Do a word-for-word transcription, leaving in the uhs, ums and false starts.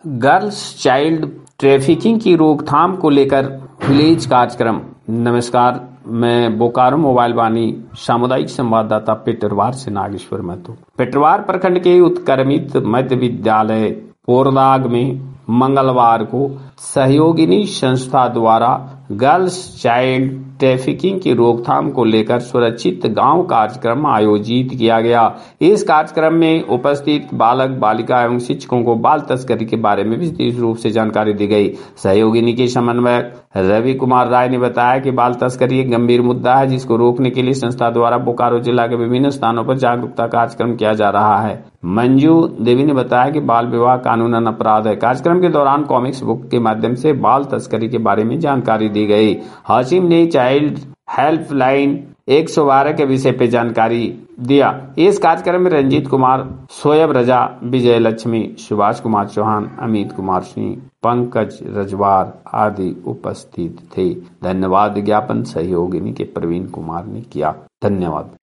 Girls child trafficking की रोकथाम को लेकर विलेज कार्यक्रम। नमस्कार, मैं बोकारो मोबाइल वाणी सामुदायिक संवाददाता पेटरवार से नागेश्वर महतो। पेटरवार प्रखंड के उत्क्रमित मध्य विद्यालय पोरदाग में मंगलवार को सहयोगिनी संस्था द्वारा गर्ल्स चाइल्ड ट्रैफिकिंग की रोकथाम को लेकर सुरक्षित गांव कार्यक्रम आयोजित किया गया। इस कार्यक्रम में उपस्थित बालक बालिका एवं शिक्षकों को बाल तस्करी के बारे में विशेष रूप से जानकारी दी गई। सहयोगिनी के समन्वयक रवि कुमार राय ने बताया कि बाल तस्करी एक गंभीर मुद्दा है, जिसको रोकने के लिए संस्था द्वारा बोकारो जिला के विभिन्न स्थानों पर जागरूकता कार्यक्रम किया जा रहा है। मंजू देवी ने बताया कि बाल विवाह कानूनन अपराध है। कार्यक्रम के दौरान कॉमिक्स बुक के माध्यम से बाल तस्करी के बारे में जानकारी दी गई। हाशिम ने चाइल्ड हेल्पलाइन एक सौ बारह के विषय पे जानकारी दिया। इस कार्यक्रम में रंजीत कुमार, सोयब रजा, विजय लक्ष्मी, सुभाष कुमार चौहान, अमित कुमार सिंह, पंकज रजवार आदि उपस्थित थे। धन्यवाद ज्ञापन सहयोगिनी के प्रवीण कुमार ने किया। धन्यवाद।